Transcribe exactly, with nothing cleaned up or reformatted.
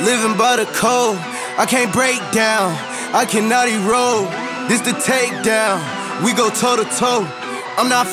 living by the code. I can't break down, I cannot erode. This the takedown, we go toe to toe. I'm not